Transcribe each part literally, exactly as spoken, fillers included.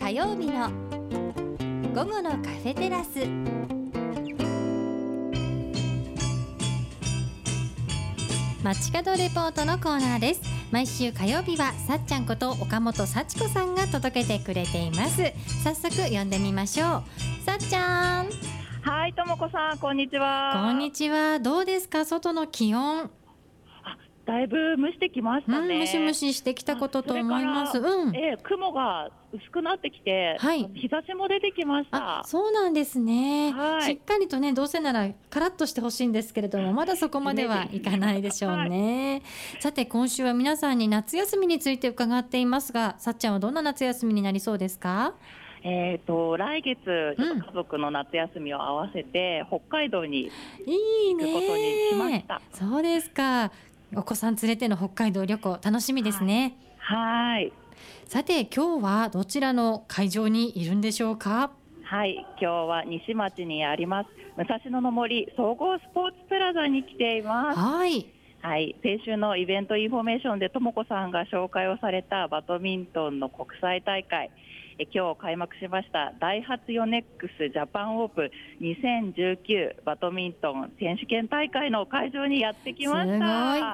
火曜日の午後のカフェテラス。街角レポートのコーナーです。毎週火曜日はさっちゃんこと岡本幸子さんが届けてくれています。早速呼んでみましょう。さっちゃん。 はい、ともこさん、こんにちは。 こんにちは。どうですか、外の気温。 あ、だいぶ蒸してきましたね。 うん、ムシムシしてきたことと思います。うん、 えー、雲が薄くなってきて、はい、日差しも出てきました。 あ、そうなんですね、 はい、 しっかりとね、どうせならカラッとしてほしいんですけれども、まだそこまではいかないでしょうね。はい、さて、今週は皆さんに夏休みについて伺っていますが、さっちゃんはどんな夏休みになりそうですか？ えー、と来月ちょっと家族の夏休みを合わせて、うん、北海道に行くことにしました。 いいね。そうですか。お子さん連れての北海道旅行楽しみですね。 はい。 さて、今日はどちらの会場にいるんでしょうか？ はい、今日は西町にあります武蔵野の森総合スポーツプラザに来ています。 はい、 はい、先週のイベントインフォメーションでともこさんが紹介をされたバドミントンの国際大会、え今日開幕しましたダイハツヨネックスジャパンオープンにせんじゅうきゅうバドミントン選手権大会の会場にやってきました。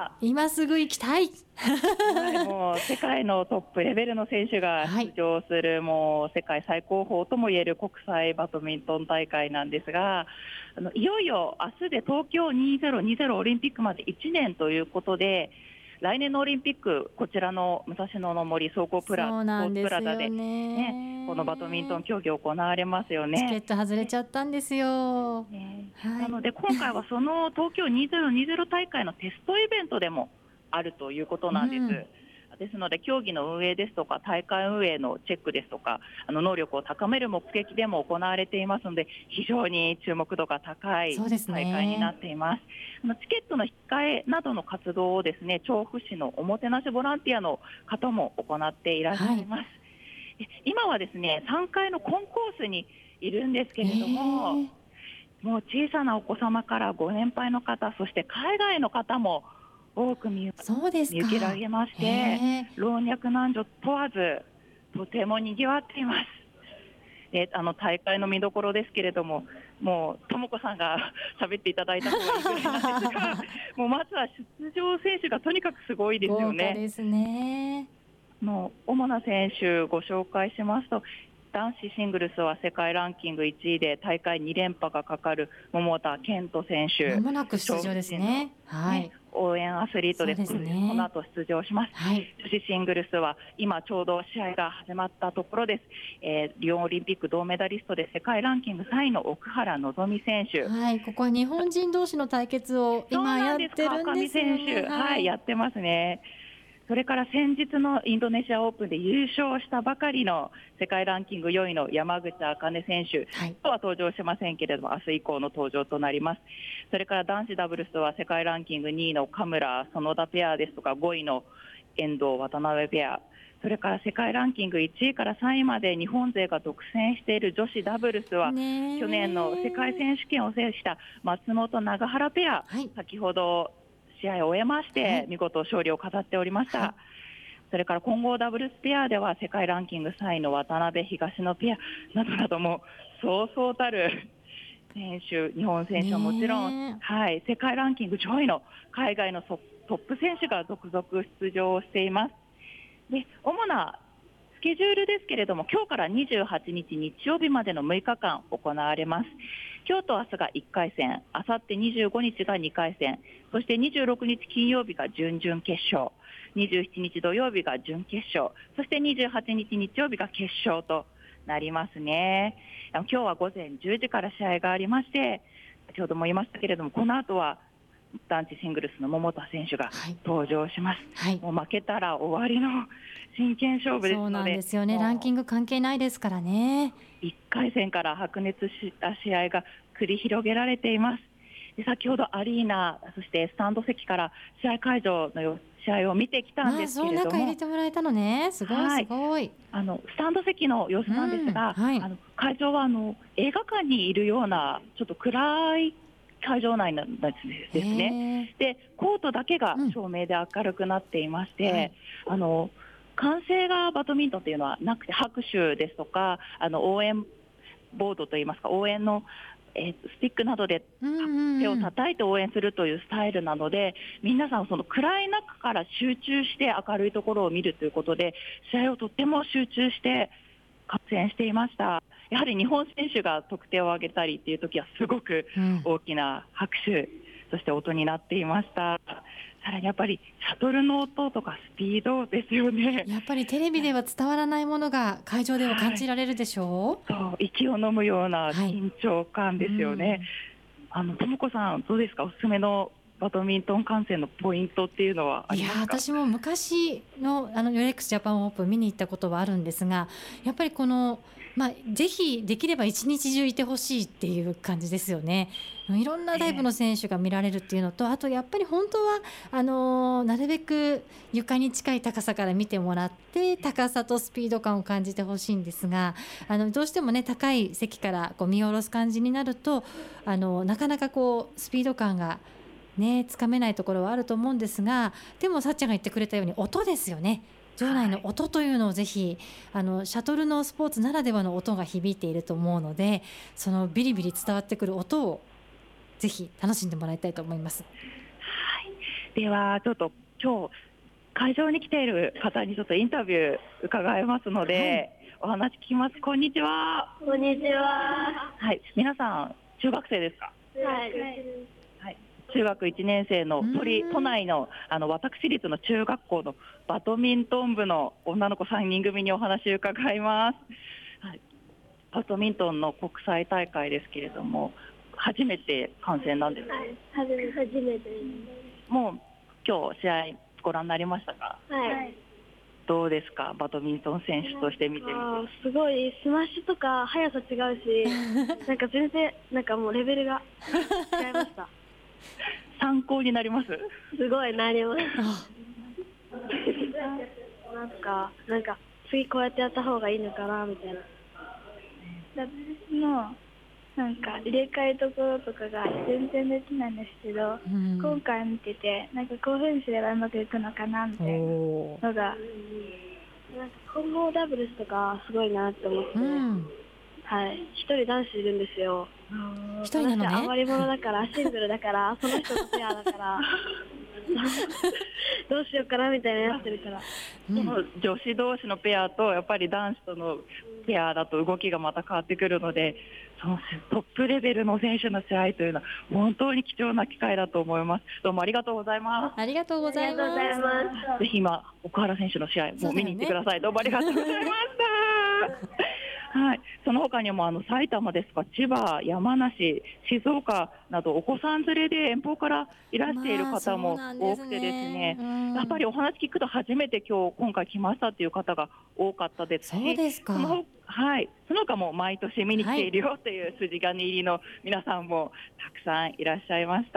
すごい、今すぐ行きたい。 はい、もう世界のトップレベルの選手が出場する、はい、もう世界最高峰ともいえる国際バドミントン大会なんですが、あのいよいよ明日で東京にせんにじゅうオリンピックまでいちねんということで、来年のオリンピック、こちらの武蔵野の森総合プラ、スポーツプラザで、ね、このバドミントン競技行われますよね。 チケット外れちゃったんですよ。 ね、はい、なので今回はその東京にせんにじゅう大会のテストイベントでもあるということなんです。うん、ですので競技の運営ですとか大会運営のチェックですとか、あの能力を高める目的でも行われていますので、非常に注目度が高い大会になっています。あのチケットの引き換えなどの活動をですね、調布市のおもてなしボランティアの方も行っていらっしゃいます。はい、今はですね、さんかいのコンコースにいるんですけれども、もう小さなお子様からご年配の方、そして海外の方も多く見受けられまして、老若男女問わずとても賑わっています。で、あの大会の見どころですけれども、もうともこさんが喋っていただいた方がいいぐらいなんですがもうまずは出場選手がとにかくすごいですよね。 豪華ですね。 の主な選手ご紹介しますと、男子シングルスは世界ランキングいちいで大会に連覇がかかる桃田賢斗選手、 まもなく出場ですね。はい、 応援アスリートです。 そうですね、 この後出場します。はい、女子シングルスは今ちょうど試合が始まったところです。えー、リオンオリンピック銅メダリストで世界ランキングさんいの奥原希美選手、 はい、ここは日本人同士の対決を今やってるんですよね。 川上選手、はいはい、やってますね。それから先日のインドネシアオープンで優勝したばかりの世界ランキングよんいの山口茜選手、はい、とは登場しませんけれども、明日以降の登場となります。それから男子ダブルスは世界ランキングにいの嘉村園田ペアですとか、ごいの遠藤渡辺ペア、それから世界ランキングいちいからさんいまで日本勢が独占している女子ダブルスは、去年の世界選手権を制した松本永原ペア、はい、先ほど試合を終えまして見事勝利を飾っておりました。はい、それから混合ダブルスペアでは世界ランキングさんいの渡辺東野ペアなどなどもそうそうたる選手、日本選手はもちろん、はい、世界ランキング上位の海外のトップ選手が続々出場しています。で、主なスケジュールですけれども、今日からにじゅうはちにち日曜日までのむいかかん行われます。今日と明日がいっかい戦、あさってにじゅうごにちがにかい戦、そしてにじゅうろくにち金曜日が準々決勝、にじゅうしちにち土曜日が準決勝、そしてにじゅうはちにち日曜日が決勝となりますね。今日は午前じゅうじから試合がありまして、先ほども言いましたけれども、この後は男子シングルスの桃田選手が登場します。はい、もう負けたら終わりの真剣勝負ですので。 そうなんですよね。ランキング関係ないですからね。 いっかい戦から白熱した試合が繰り広げられています。で、先ほどアリーナ、そしてスタンド席から試合会場の試合を見てきたんですけれども、 ああ、そう、中入れてもらえたのね。すごいすごい、はい、 あのスタンド席の様子なんですが、うん、はい、あの会場はあの映画館にいるようなちょっと暗い会場内なんですね。で、コートだけが照明で明るくなっていまして、うん、はい、あの歓声がバドミントンというのはなくて、拍手ですとかあの応援ボードといいますか、応援の、えー、スティックなどで手を叩いて応援するというスタイルなので、皆さんその暗い中から集中して明るいところを見るということで、試合をとっても集中して観戦していました。やはり日本選手が得点を挙げたりっていう時はすごく大きな拍手、うん、そして音になっていました。さらにやっぱりシャトルの音とかスピードですよね。 やっぱりテレビでは伝わらないものが会場では感じられるでしょう。 はい、そう、息を飲むような緊張感ですよね。はい、うん、あのともこさんどうですか、おすすめのバドミントン観戦のポイントっていうのはありますか？ いや、私も昔のあのヨレックスジャパンオープン見に行ったことはあるんですが、やっぱりこの、まあ、ぜひできれば一日中いてほしいっていう感じですよね。いろんなタイプの選手が見られるっていうのと、あとやっぱり本当はあのなるべく床に近い高さから見てもらって、高さとスピード感を感じてほしいんですが、あのどうしてもね高い席からこう見下ろす感じになると、あのなかなかこうスピード感がねつかめないところはあると思うんですが、でもさっちゃんが言ってくれたように音ですよね。場内の音というのをぜひ、あのシャトルのスポーツならではの音が響いていると思うので、そのビリビリ伝わってくる音をぜひ楽しんでもらいたいと思います。 はい、ではちょっと今日会場に来ている方にちょっとインタビュー伺いますので、はい、お話聞きます。こんにちは。 こんにちは。 はい、皆さん中学生ですか？ はい、 はい、中学いちねん生の都, 都内 の, あの私立の中学校のバドミントン部の女の子さんにん組にお話を伺います。はい、バドミントンの国際大会ですけれども、初めて観戦なんですか？はい、 初めて。 もう今日試合ご覧になりましたか？ はい。 どうですか、バドミントン選手として見てみて。 すごいスマッシュとか速さ違うしなんか全然なんかもうレベルが違いました参考になります？ すごいなりますなんかなんか次こうやってやった方がいいのかなみたいな。 ダブルスのなんか入れ替えところとかが全然できないんですけど、うん、今回見ててなんかこういうふうにすればうまくいくのかなみたいなのが、なんか混合ダブルスとかすごいなって思って、うん、はい、一人男子いるんですよ。 一人なのね。 私余り者だからシングルだからその人とペアだからどうしようかなみたいなやってるから、 うん、女子同士のペアとやっぱり男子とのペアだと動きがまた変わってくるので、そのトップレベルの選手の試合というのは本当に貴重な機会だと思います。どうもありがとうございます。 ありがとうございます。 ぜひ今奥原選手の試合も見に行ってください。どうもありがとうございましたはい、その他にもあの埼玉ですとか千葉、山梨、静岡などお子さん連れで遠方からいらしている方も多くてですね、まあ、ね、やっぱりお話聞くと初めて今日今回来ましたという方が多かったですし、 そうですか。 その、はい、その他も毎年見に来ているよという筋金入りの皆さんもたくさんいらっしゃいました。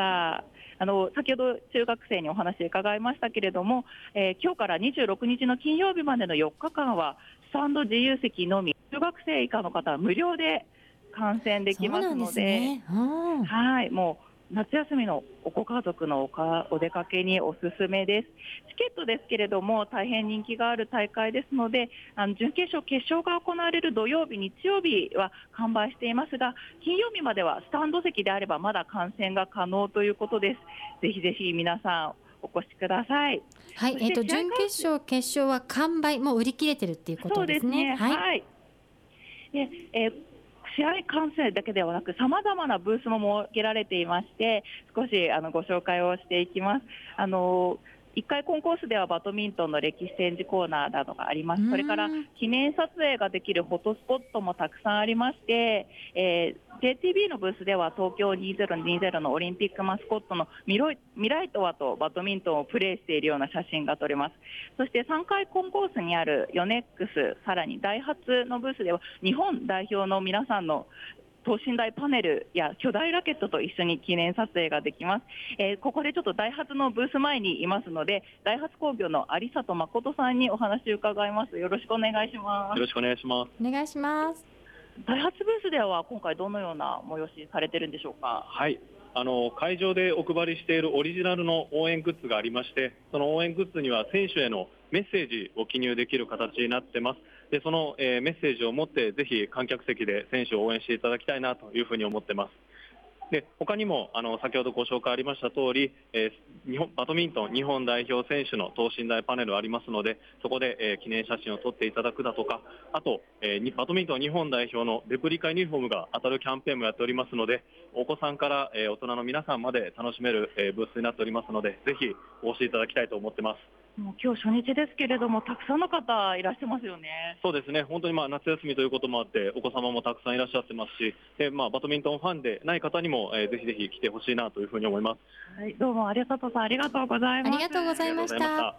あの先ほど中学生にお話伺いましたけれども、えー、今日からにじゅうろくにちの金曜日までのよっかかんはスタンド自由席のみ、中学生以下の方は無料で観戦できますの で, で、ね、うん、はい、もう夏休みのご家族の お, かお出かけにおすすめです。チケットですけれども大変人気がある大会ですので、あの準決勝決勝が行われる土曜日日曜日は完売していますが、金曜日まではスタンド席であればまだ観戦が可能ということです。ぜひぜひ皆さんお越しください。 はい、えー、と準決勝決勝は完売、もう売り切れてるっていうことですね。 そうですね、はい、でえー試合観戦だけではなくさまざまなブースも設けられていまして、少しあのご紹介をしていきます。あのいっかいコンコースではバドミントンの歴史展示コーナーなどがあります。それから記念撮影ができるフォトスポットもたくさんありまして、えー、ジェイティービー のブースでは東京にせんにじゅうのオリンピックマスコットのミロイミライトワとバドミントンをプレーしているような写真が撮れます。そしてさんかいコンコースにあるヨネックス、さらにダイハツのブースでは日本代表の皆さんの等身大パネルや巨大ラケットと一緒に記念撮影ができます。えー、ここでちょっとダイハツのブース前にいますので、ダイハツ工業の有里誠さんにお話を伺います。よろしくお願いします。 よろしくお願いします。 お願いします。 ダイハツブースでは今回どのような催しされてるんでしょうか？ はい、 あの会場でお配りしているオリジナルの応援グッズがありまして、その応援グッズには選手へのメッセージを記入できる形になってます。でその、えー、メッセージを持ってぜひ観客席で選手を応援していただきたいなというふうに思ってます。で他にもあの先ほどご紹介ありました通り、えー、日本バドミントン日本代表選手の等身大パネルありますので、そこで、えー、記念写真を撮っていただくだとか、あと、えー、バドミントン日本代表のレプリカユニフォームが当たるキャンペーンもやっておりますので、お子さんから、えー、大人の皆さんまで楽しめる、えー、ブースになっておりますので、ぜひお越しいただきたいと思ってます。 もう今日初日ですけれども、たくさんの方いらっしゃいますよね。 そうですね、本当にまあ夏休みということもあって、お子様もたくさんいらっしゃってますし、でまあ、バドミントンファンでない方にも、えー、ぜひぜひ来てほしいなというふうに思います。 はい、どうも有里さんありがとうございます。 ありがとうございました。 はい、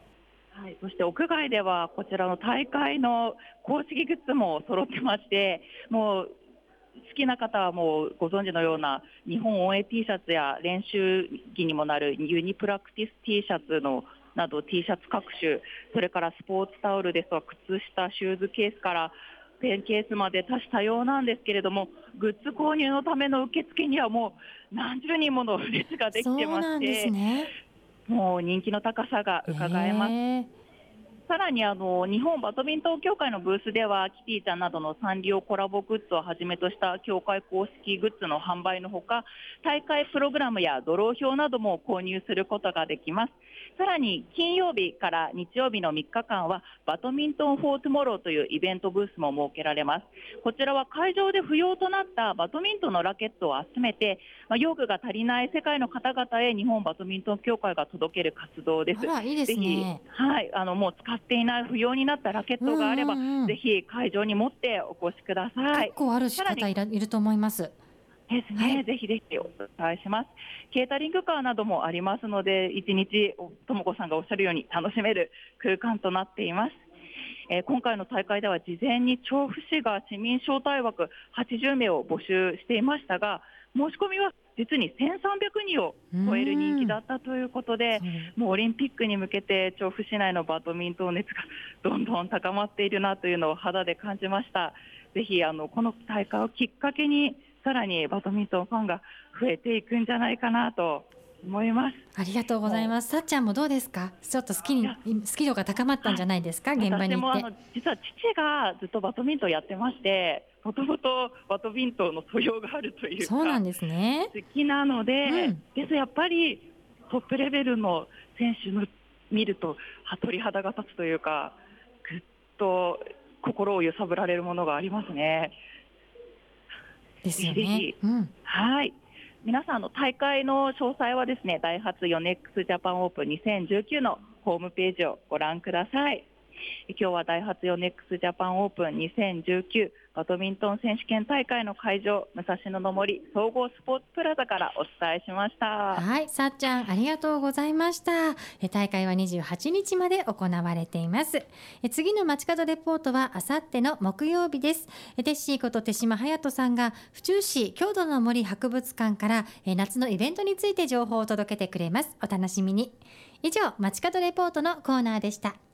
そして屋外ではこちらの大会の公式グッズも揃ってまして、もう好きな方はもうご存知のような日本応援 T シャツや練習着にもなるユニプラクティス T シャツのなど T シャツ各種、それからスポーツタオルですとか靴下、シューズケースからペンケースまで多種多様なんですけれども、グッズ購入のための受付にはもう何十人もの列ができてまして、 ね、 もう人気の高さが伺えます。えーさらにあの日本バドミントン協会のブースではキティちゃんなどのサンリオコラボグッズをはじめとした協会公式グッズの販売のほか、大会プログラムやドロー表なども購入することができます。さらに金曜日から日曜日のみっかかんはバドミントンフォートゥモローというイベントブースも設けられます。こちらは会場で不要となったバドミントンのラケットを集めて、まあ、用具が足りない世界の方々へ日本バドミントン協会が届ける活動です。 あら、いいですね。 ぜひ、はい、あのもう使っていない不要になったラケットがあれば、うんうんうん、ぜひ会場に持ってお越しください。 結構ある方いらいると思います。 ですね、はい、ぜひぜひお伝えします。ケータリングカーなどもありますので、一日ともこさんがおっしゃるように楽しめる空間となっています。えー、今回の大会では事前に調布市が市民招待枠はちじゅうめいを募集していましたが、申し込みは実にせんさんびゃくにんを超える人気だったということで、もうオリンピックに向けて調布市内のバドミントン熱がどんどん高まっているなというのを肌で感じました。ぜひあのこの大会をきっかけにさらにバドミントンファンが増えていくんじゃないかなと思います。 ありがとうございます。さっちゃんもどうですか？ちょっと好きに好き度が高まったんじゃないですか？現場に行って。私もあの実は父がずっとバドミントンやってまして、もともとバドミントンの素養があるというか、 そうなんですね。 好きなので、うん、ですやっぱりトップレベルの選手の見ると鳥肌が立つというか、ぐっと心を揺さぶられるものがありますね。 ですよね。 ぜひ、うん、はい。皆さんの大会の詳細はですね、ダイハツヨネックスジャパンオープンにせんじゅうきゅうのホームページをご覧ください。今日はダイハツヨネックスジャパンオープンにせんじゅうきゅうバドミントン選手権大会の会場、武蔵野の森総合スポーツプラザからお伝えしました。 はい、さっちゃんありがとうございました。大会はにじゅうはちにちまで行われています。次の街角レポートはあさっての木曜日です。テッシーこと手島隼人さんが府中市郷土の森博物館から夏のイベントについて情報を届けてくれます。お楽しみに。以上、街角レポートのコーナーでした。